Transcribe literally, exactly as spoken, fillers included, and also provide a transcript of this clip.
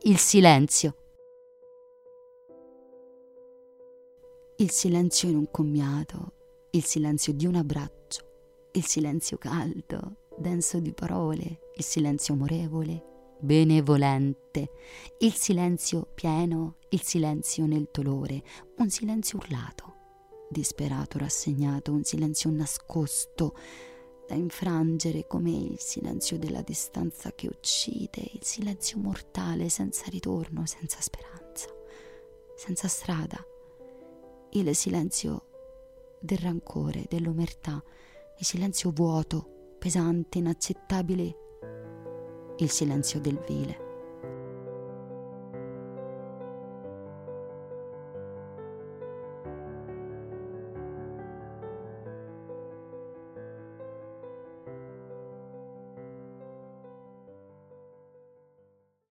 il silenzio. Il silenzio in un commiato, il silenzio di un abbraccio, il silenzio caldo, denso di parole, il silenzio amorevole, benevolente, il silenzio pieno, il silenzio nel dolore, un silenzio urlato, disperato, rassegnato, un silenzio nascosto, da infrangere come il silenzio della distanza che uccide, il silenzio mortale senza ritorno, senza speranza, senza strada, il silenzio del rancore, dell'omertà, il silenzio vuoto, pesante, inaccettabile, il silenzio del vile.